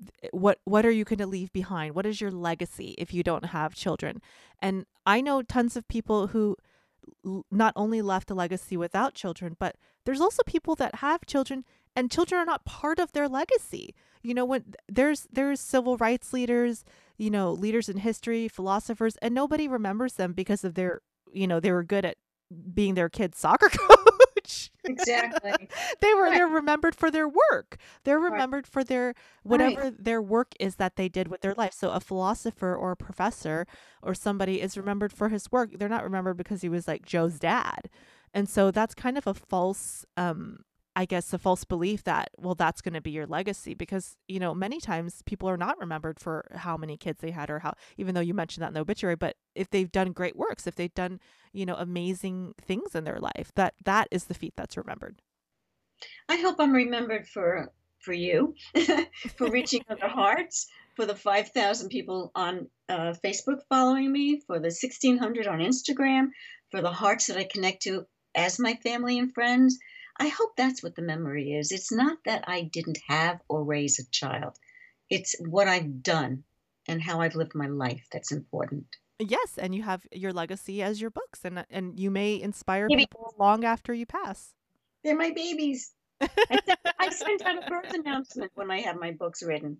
what what are you going to leave behind? What is your legacy if you don't have children? And I know tons of people who l- not only left a legacy without children, but there's also people that have children and children are not part of their legacy. You know, when there's there's civil rights leaders, you know, leaders in history, philosophers, and nobody remembers them because of their, you know, they were good at being their kid's soccer coach. Exactly. they were Right. they're remembered for their work. They're Right. remembered for their Right. whatever their work is that they did with their life. So a philosopher or a professor or somebody is remembered for his work. They're not remembered because he was like Joe's dad. And so that's kind of a false um I guess a false belief that, well, that's going to be your legacy because, you know, many times people are not remembered for how many kids they had or how, even though you mentioned that in the obituary, but if they've done great works, if they've done, you know, amazing things in their life, that that is the feat that's remembered. I hope I'm remembered for for you, for reaching other hearts, for the five thousand people on uh, Facebook following me, for the sixteen hundred on Instagram, for the hearts that I connect to as my family and friends. I hope that's what the memory is. It's not that I didn't have or raise a child. It's what I've done and how I've lived my life that's important. Yes, and you have your legacy as your books, and and you may inspire Maybe people long after you pass. they're my babies. I send, I send out a birth announcement when I have my books written.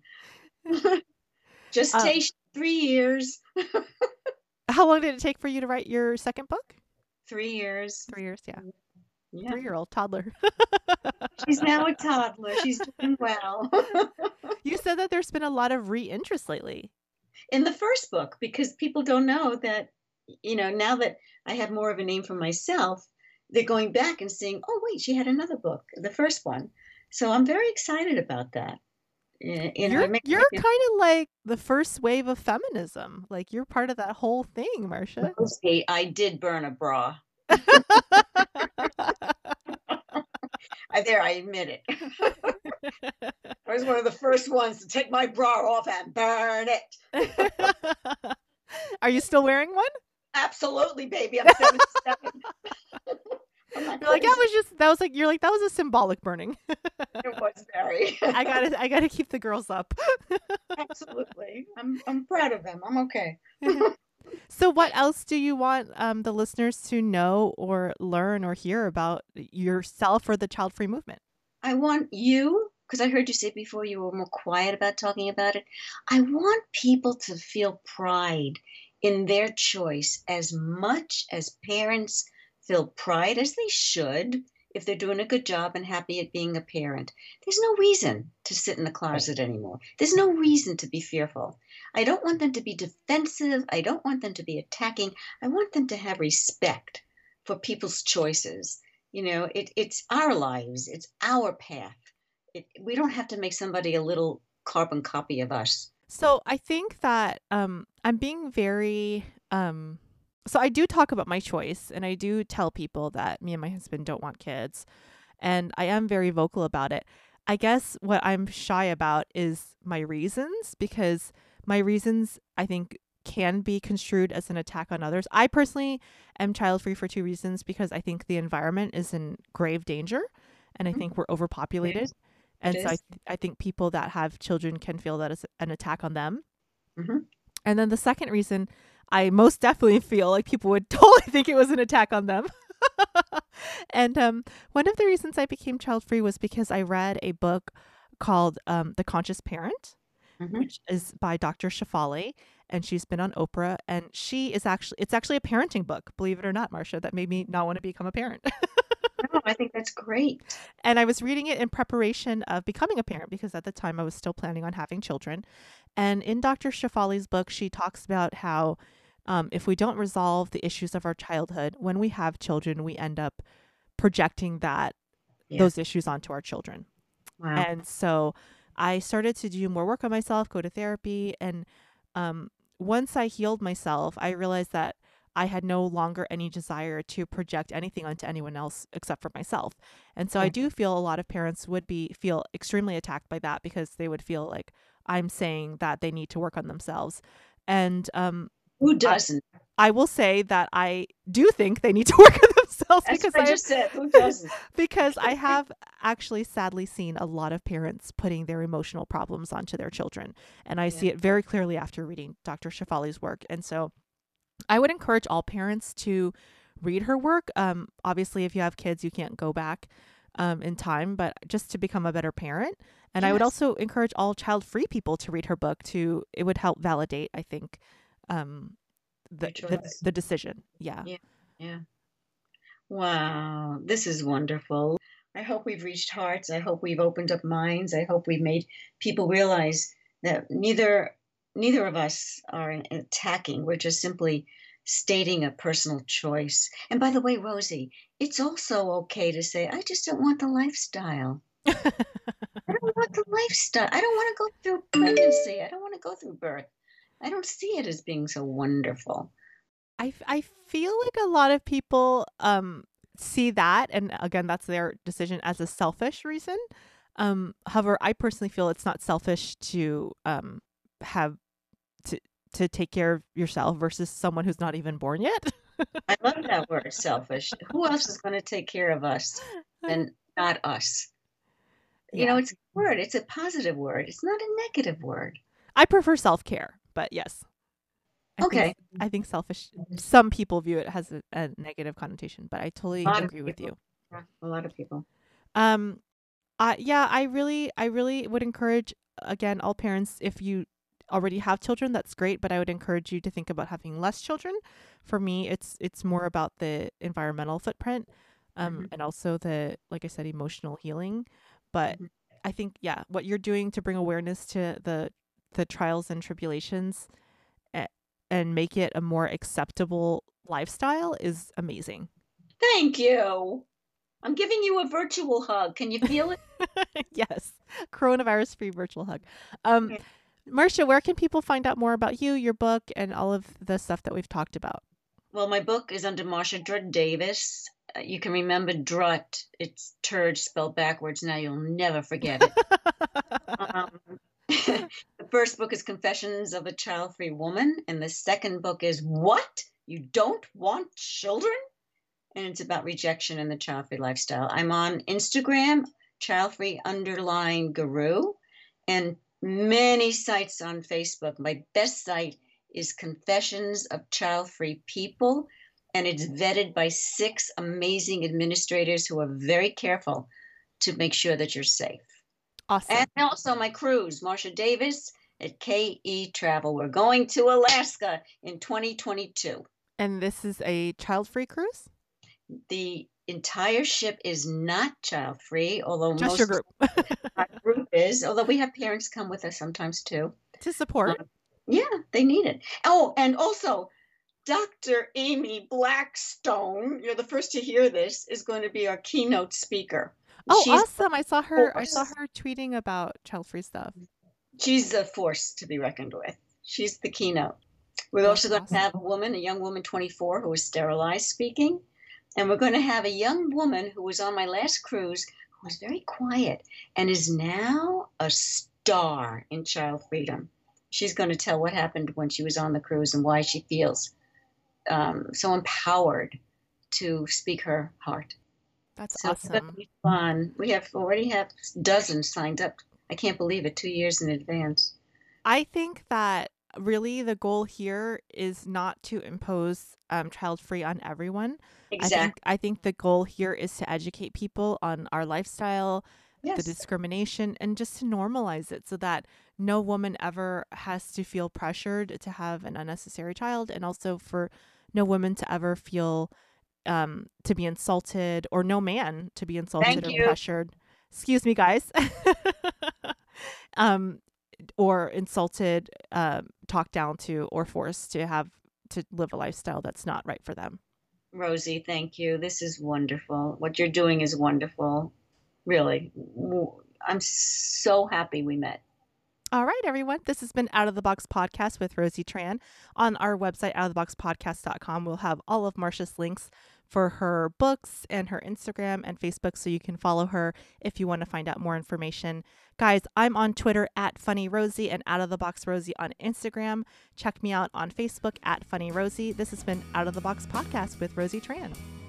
um, Gestation, three years. how long did it take for you to write your second book? Three years. Three years, yeah. Yeah. Three-year-old toddler. She's now a toddler. She's doing well. You said that there's been a lot of re-interest lately. In the first book, because people don't know that, you know, now that I have more of a name for myself, they're going back and saying, oh, wait, she had another book, the first one. So I'm very excited about that. Uh, You know, You're it makes you're me kind of like the first wave of feminism. Like you're part of that whole thing, Marcia. feel I did burn a bra. I, there, I admit it. I was one of the first ones to take my bra off and burn it. Are you still wearing one? Absolutely, baby. I'm seventy-seven. I'm not You're like, that crazy. was just that was like you're like that was a symbolic burning. It was very. I gotta I gotta keep the girls up. Absolutely. I'm I'm proud of them. I'm okay. So what else do you want um, the listeners to know or learn or hear about yourself or the child free movement? I want you, because I heard you say before you were more quiet about talking about it. I want people to feel pride in their choice as much as parents feel pride, as they should, if they're doing a good job and happy at being a parent. There's no reason to sit in the closet anymore. There's no reason to be fearful. I don't want them to be defensive. I don't want them to be attacking. I want them to have respect for people's choices. You know, it, it's our lives. It's our path. It, we don't have to make somebody a little carbon copy of us. So I think that um, I'm being very um, so I do talk about my choice and I do tell people that me and my husband don't want kids, and I am very vocal about it. I guess what I'm shy about is my reasons, because my reasons, I think, can be construed as an attack on others. I personally am child free for two reasons, because I think the environment is in grave danger and I think we're It overpopulated. is. And It so I, is. th- I think people that have children can feel that as an attack on them. hmm And then the second reason, I most definitely feel like people would totally think it was an attack on them. And um, one of the reasons I became child free was because I read a book called um, The Conscious Parent, hmm which is by Doctor Shafali, and she's been on Oprah. And she is actually, it's actually a parenting book, believe it or not, Marcia, that made me not want to become a parent. No, I think that's great. And I was reading it in preparation of becoming a parent, because at the time I was still planning on having children. And in Doctor Shafali's book, she talks about how um, if we don't resolve the issues of our childhood, when we have children, we end up projecting that Yeah. those issues onto our children. Wow. And so I started to do more work on myself, go to therapy. And um, once I healed myself, I realized that I had no longer any desire to project anything onto anyone else except for myself. And so I Yeah. do feel a lot of parents would be feel extremely attacked by that, because they would feel like I'm saying that they need to work on themselves. And um, Who I, doesn't? I will say that I do think they need to work on themselves, That's because what I I just said. Who doesn't? because I have actually sadly seen a lot of parents putting their emotional problems onto their children. And I Yeah. see it very clearly after reading Doctor Shefali's work. And so I would encourage all parents to read her work. Um, obviously, if you have kids, you can't go back um, in time, but just to become a better parent. And I would Yes. also encourage all child-free people to read her book. To it would help validate, I think, um, the, Your the choice. the decision. Yeah. Yeah. Yeah. Wow. This is wonderful. I hope we've reached hearts. I hope we've opened up minds. I hope we've made people realize that neither neither of us are attacking. We're just simply stating a personal choice. And by the way, Rosie, it's also okay to say, I just don't want the lifestyle. I don't want the lifestyle. I don't want to go through pregnancy. I don't want to go through birth. I don't see it as being so wonderful. I, f- I feel like a lot of people um see that, and again, that's their decision, as a selfish reason. Um, however, I personally feel it's not selfish to um have to to take care of yourself versus someone who's not even born yet. I love that word, selfish. Who else is going to take care of us than not us? You know, Yeah, it's a word. It's a positive word. It's not a negative word. I prefer self care, but yes, I think Okay. I think selfish. Some people view it as a, a negative connotation, but I A totally lot of agree with people. you. Yeah, a lot of people. Um, Uh, yeah, I really, I really would encourage, again, all parents, if you already have children, that's great, but I would encourage you to think about having less children. For me, it's it's more about the environmental footprint, um, hmm and also the, like I said, emotional healing. But hmm I think, yeah, what you're doing to bring awareness to the the trials and tribulations, a- and make it a more acceptable lifestyle is amazing. Thank you. I'm giving you a virtual hug. Can you feel it? Yes, coronavirus free virtual hug. Um, Okay. Marcia, where can people find out more about you, your book, and all of the stuff that we've talked about? Well, my book is under Marcia Drutt Davis. Uh, you can remember Drutt. It's turd spelled backwards. Now you'll never forget it. Um, the first book is Confessions of a Child-Free Woman, and the second book is What? You Don't Want Children? And it's about rejection in the child-free lifestyle. I'm on Instagram, child-free underline guru, and many sites on Facebook. My best site is Confessions of Child-Free People, and it's vetted by six amazing administrators who are very careful to make sure that you're safe. Awesome. And also my cruise, Marcia Davis at K E Travel. We're going to Alaska in twenty twenty-two. And this is a child-free cruise? The entire ship is not child free, although Just your most group. our group is, although we have parents come with us sometimes too. To support. Um, yeah, they need it. Oh, and also Doctor Amy Blackstone, you're the first to hear this, is going to be our keynote speaker. Oh, She's awesome. I saw her I saw force. her tweeting about child-free stuff. She's a force to be reckoned with. She's the keynote. We're That's also going awesome. to have a woman, a young woman, twenty-four, who is sterilized, speaking. And we're going to have a young woman who was on my last cruise, who was very quiet and is now a star in child freedom. She's going to tell what happened when she was on the cruise and why she feels um, so empowered to speak her heart. That's So it's going to awesome. be fun. We have already have dozens signed up. I can't believe it, two years in advance. I think that really the goal here is not to impose um, child-free on everyone. I think Exactly. I think the goal here is to educate people on our lifestyle, the Yes. discrimination, and just to normalize it so that no woman ever has to feel pressured to have an unnecessary child, and also for no woman to ever feel um, to be insulted, or no man to be insulted Thank or you. pressured. Excuse me, guys. um, or insulted, um, talked down to, or forced to have to live a lifestyle that's not right for them. Rosie, thank you. This is wonderful. What you're doing is wonderful. Really. I'm so happy we met. All right, everyone. This has been Out of the Box Podcast with Rosie Tran. On our website, out of the box podcast dot com, we'll have all of Marcia's links for her books and her Instagram and Facebook, so you can follow her if you want to find out more information. Guys, I'm on Twitter at Funny Rosie and Out of the Box Rosie on Instagram. Check me out on Facebook at Funny Rosie. This has been Out of the Box Podcast with Rosie Tran.